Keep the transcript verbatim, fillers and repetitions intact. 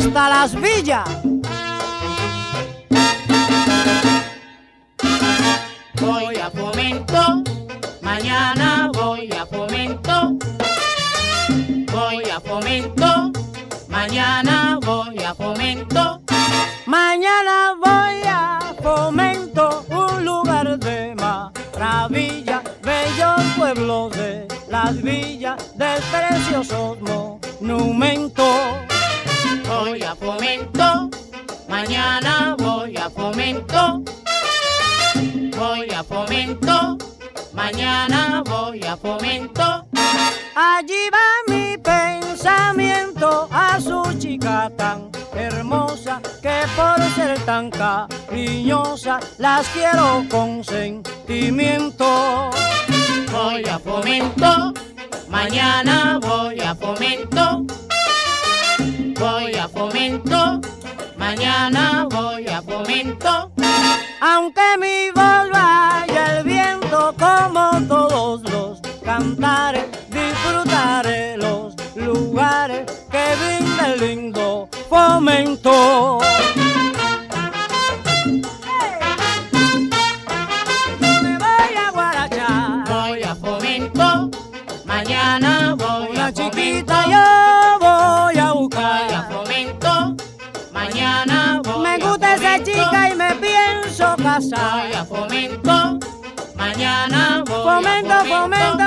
hasta las villas. Voy a Fomento, mañana voy a Fomento. Voy a Fomento, mañana voy a Fomento. Mañana voy a Fomento, un lugar de maravilla, bellos pueblos de las villas, de preciosos monumentos. Voy a Fomento, mañana voy a Fomento. Voy a Fomento, mañana voy a Fomento. Allí va mi pensamiento a su chica tan hermosa, que por ser tan cariñosa las quiero con sentimiento. Voy a Fomento, mañana voy a Fomento. Voy a Fomento, mañana voy a Fomento. Aunque mi voz vaya el viento, como todos los cantares, disfrutaré los lugares que brinda el lindo Fomento. Me voy a guarachar, Voy a Fomento, mañana voy una a chiquita Fomento. yo voy a Voy buscar. a Fomento, mañana voy Me a gusta esa Fomento. chica y me pienso casar. Voy a Fomento, mañana voy Fomento, a Fomento. fomento,